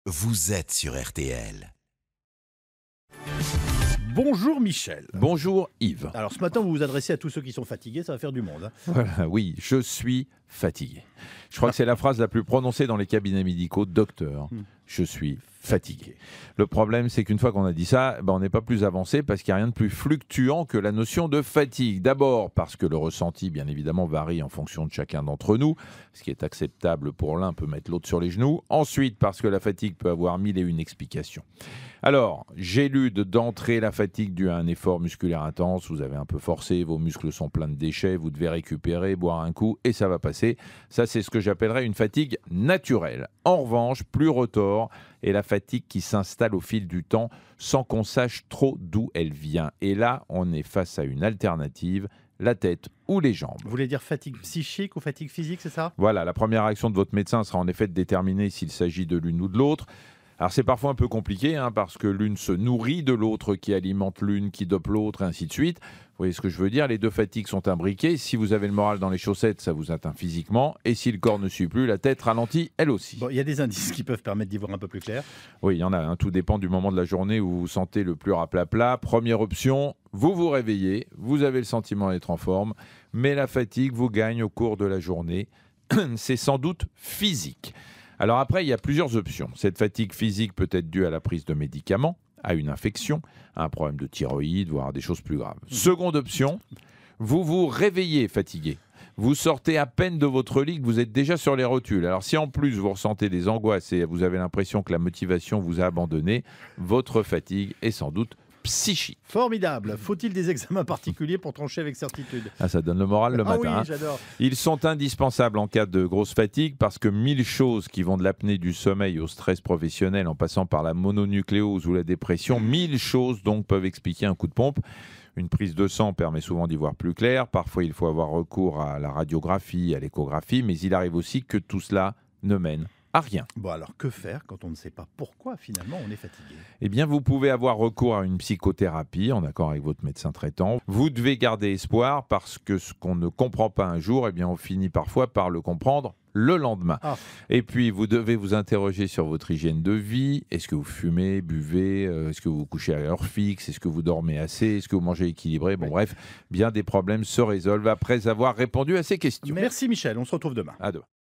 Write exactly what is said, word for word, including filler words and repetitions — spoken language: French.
vous êtes sur R T L. Bonjour Michel. Bonjour Yves. Alors ce matin, vous vous adressez à tous ceux qui sont fatigués, ça va faire du monde. Hein. Voilà, oui, je suis fatigué. Je crois que c'est la phrase la plus prononcée dans les cabinets médicaux. Docteur, je suis fatigué. Le problème, c'est qu'une fois qu'on a dit ça, ben, on n'est pas plus avancé parce qu'il n'y a rien de plus fluctuant que la notion de fatigue. D'abord parce que le ressenti, bien évidemment, varie en fonction de chacun d'entre nous. Ce qui est acceptable pour l'un peut mettre l'autre sur les genoux. Ensuite, parce que la fatigue peut avoir mille et une explications. Alors, j'élude d'entrée la fatigue due à un effort musculaire intense. Vous avez un peu forcé, vos muscles sont pleins de déchets, vous devez récupérer, boire un coup et ça va passer. Ça, c'est ce que j'appellerais une fatigue naturelle. En revanche, plus retors est la fatigue qui s'installe au fil du temps sans qu'on sache trop d'où elle vient. Et là, on est face à une alternative, la tête ou les jambes. Vous voulez dire fatigue psychique ou fatigue physique, c'est ça? Voilà, la première réaction de votre médecin sera en effet de déterminer s'il s'agit de l'une ou de l'autre. Alors c'est parfois un peu compliqué hein, parce que l'une se nourrit de l'autre qui alimente l'une, qui dope l'autre et ainsi de suite. Vous voyez ce que je veux dire? Les deux fatigues sont imbriquées. Si vous avez le moral dans les chaussettes, ça vous atteint physiquement. Et si le corps ne suit plus, la tête ralentit elle aussi. Bon, il y a des indices qui peuvent permettre d'y voir un peu plus clair. Oui, il y en a. Hein. Tout dépend du moment de la journée où vous vous sentez le plus raplapla. Première option, vous vous réveillez, vous avez le sentiment d'être en forme, mais la fatigue vous gagne au cours de la journée. C'est sans doute physique. Alors après, il y a plusieurs options. Cette fatigue physique peut être due à la prise de médicaments, à une infection, à un problème de thyroïde, voire à des choses plus graves. Seconde option, vous vous réveillez fatigué. Vous sortez à peine de votre lit, que vous êtes déjà sur les rotules. Alors si en plus vous ressentez des angoisses et vous avez l'impression que la motivation vous a abandonné, votre fatigue est sans doute psychique. Formidable. Faut-il des examens particuliers pour trancher avec certitude? Ah, ça donne le moral le ah matin. oui, hein. j'adore. Ils sont indispensables en cas de grosse fatigue parce que mille choses qui vont de l'apnée du sommeil au stress professionnel en passant par la mononucléose ou la dépression, mille choses donc peuvent expliquer un coup de pompe. Une prise de sang permet souvent d'y voir plus clair. Parfois, il faut avoir recours à la radiographie, à l'échographie, mais il arrive aussi que tout cela ne mène à rien. Bon alors, que faire quand on ne sait pas pourquoi finalement on est fatigué? Eh bien, vous pouvez avoir recours à une psychothérapie en accord avec votre médecin traitant. Vous devez garder espoir parce que ce qu'on ne comprend pas un jour, eh bien, on finit parfois par le comprendre le lendemain. Ah. Et puis, vous devez vous interroger sur votre hygiène de vie. Est-ce que vous fumez, buvez? Est-ce que vous vous couchez à heure fixe? Est-ce que vous dormez assez? Est-ce que vous mangez équilibré? Bon, oui. Bref, bien des problèmes se résolvent après avoir répondu à ces questions. Merci Michel, on se retrouve demain. À demain.